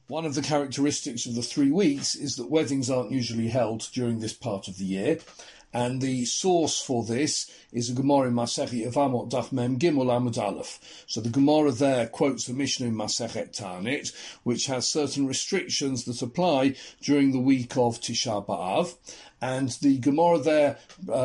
One of the characteristics of the 3 weeks is that weddings aren't usually held during this part of the year, and the source for this is a Gemara in Masechet Yevamot Daf Mem Gimel Amud Aleph. So the Gemara there quotes the Mishnah in Masechet Ta'anit, which has certain restrictions that apply during the week of Tisha B'Av, and the Gemara there,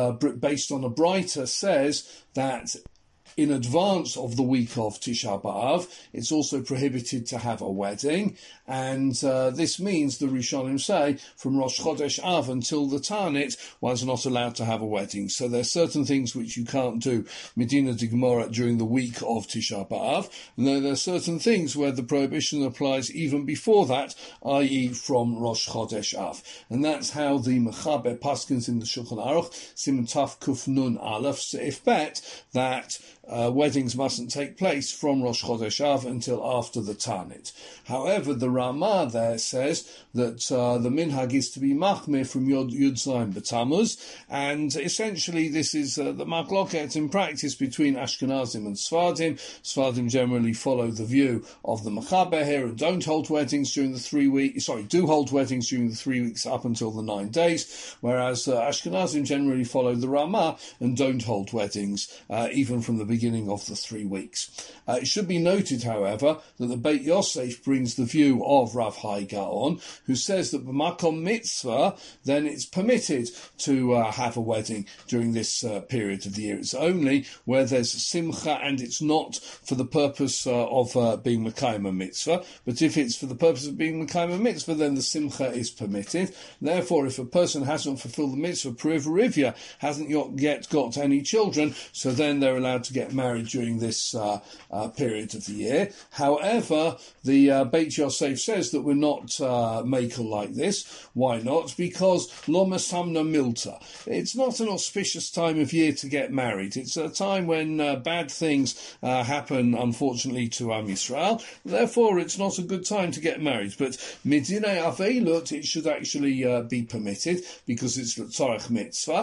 based on a Breita, says that in advance of the week of Tisha B'Av, it's also prohibited to have a wedding, and this means, the Rishonim say, from Rosh Chodesh Av until the Tanit, one's not allowed to have a wedding. So there are certain things which you can't do, Medina de Gemara, during the week of Tisha B'Av, and then there are certain things where the prohibition applies even before that, i.e. from Rosh Chodesh Av. And that's how the Mechaber Paskins in the Shulchan Aruch, Siman Taf Kuf Nun Aleph Seif Bet, that weddings mustn't take place from Rosh Chodesh Av until after the Tanit. However, the Ramah there says that the minhag is to be machmir from Yud Zayin B'Tammuz, and essentially this is the machloket in practice between Ashkenazim and Sfardim. Sfardim generally follow the view of the Mechaber here and don't hold weddings during the 3 weeks. Do hold weddings during the 3 weeks up until the 9 days, whereas Ashkenazim generally follow the Ramah and don't hold weddings even from the beginning of the 3 weeks. It should be noted, however, that the Beit Yosef brings the view of Rav Hai Gaon, who says that b'makom mitzvah, then it's permitted to have a wedding during this period of the year. It's only where there's simcha and it's not for the purpose of being mekayim a mitzvah, but if it's for the purpose of being mekayim a mitzvah, then the simcha is permitted. Therefore, if a person hasn't fulfilled the mitzvah, Perivya hasn't yet got any children, so then they're allowed to get married during this period of the year. However, the Beit Yosef says that we're not makel like this. Why not? Because lo mesamna milta. It's not an auspicious time of year to get married. It's a time when bad things happen, unfortunately, to Am Yisrael. Therefore, it's not a good time to get married. But midinei aveilut, it should actually be permitted because it's l'tzarech mitzvah.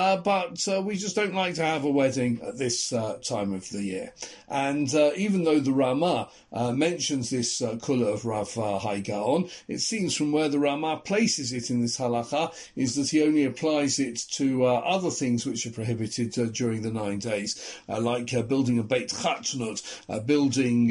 But we just don't like to have a wedding at this time of the year. And even though the Ramah mentions this kula of Rav Hai Gaon, it seems from where the Ramah places it in this halacha is that he only applies it to other things which are prohibited during the 9 days, like building a Beit Chatnut, building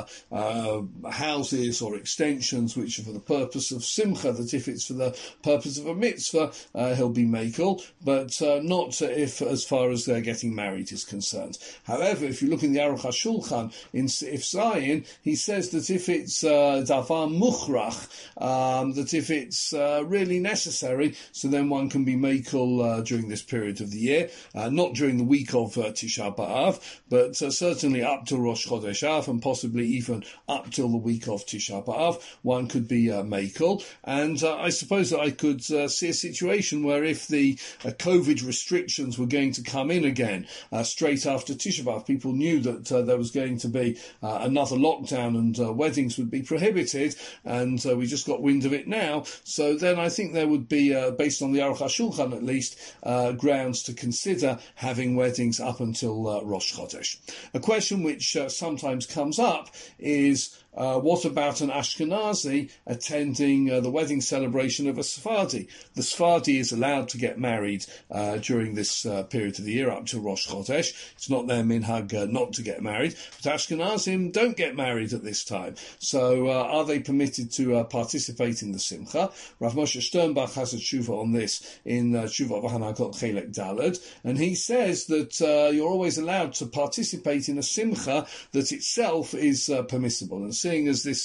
houses or extensions which are for the purpose of simcha, that if it's for the purpose of a mitzvah, he'll be makel, but not if as far as they're getting married is concerned. However, if you look in the Aruch HaShulchan, in Seif Zayin, he says that if it's davar muchrach, that if it's really necessary, so then one can be makel during this period of the year, not during the week of Tisha B'Av, but certainly up to Rosh Chodesh Av, and possibly even up till the week of Tisha B'Av, one could be makel. And I suppose that I could see a situation where if the COVID restrictions were going to come in again straight after Tisha B'Av, people knew that there was going to be another lockdown and weddings would be prohibited, and we just got wind of it now. So then I think there would be, based on the Aruch HaShulchan at least, grounds to consider having weddings up until Rosh Chodesh. A question which sometimes comes up is, what about an Ashkenazi attending the wedding celebration of a Sephardi? The Sephardi is allowed to get married during this period of the year up to Rosh Chodesh. It's not their minhag not to get married, but Ashkenazim don't get married at this time. So are they permitted to participate in the Simcha? Rav Moshe Sternbach has a tshuva on this in Tshuva V'Hanagot Chelek Daled, and he says that you're always allowed to participate in a Simcha that itself is permissible. And seeing as this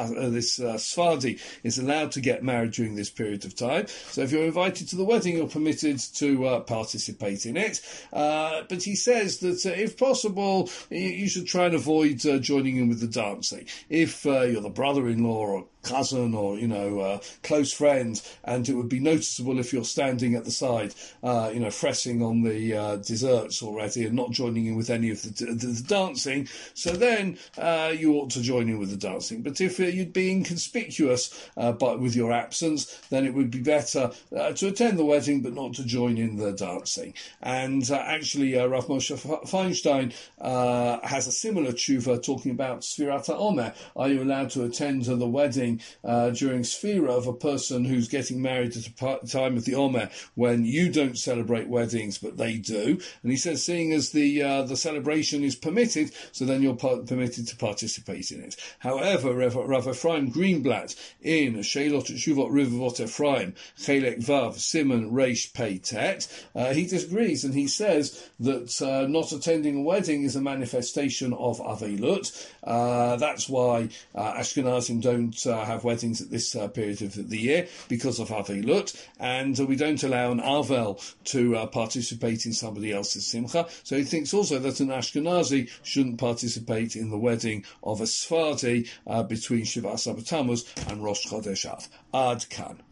Sephardi is allowed to get married during this period of time, so if you're invited to the wedding, you're permitted to participate in it. But he says that if possible, you should try and avoid joining in with the dancing. If you're the brother-in-law or cousin or, close friend, and it would be noticeable if you're standing at the side, fressing on the desserts already and not joining in with any of the dancing, so then you ought to join in with the dancing. But if you'd be inconspicuous with your absence, then it would be better to attend the wedding but not to join in the dancing. And actually, Rav Moshe Feinstein has a similar tshuva talking about Sfirat HaOmer. Are you allowed to attend the wedding wedding during Sfira of a person who's getting married at a time of the Omer when you don't celebrate weddings but they do. And he says, seeing as the celebration is permitted, so then you're permitted to participate in it. However, Rav Ephraim Greenblatt in Sheilot Shuvot Rivavot Ephraim Chelek Vav Simon Reish Pei Tet, he disagrees, and he says that not attending a wedding is a manifestation of Avelut. That's why Ashkenazim don't have weddings at this period of the year, because of Avelut, and we don't allow an Avel to participate in somebody else's Simcha. So he thinks also that an Ashkenazi shouldn't participate in the wedding of a Sfardi between Shiva Asar B'Tammuz and Rosh Chodesh Av. Ad Kan.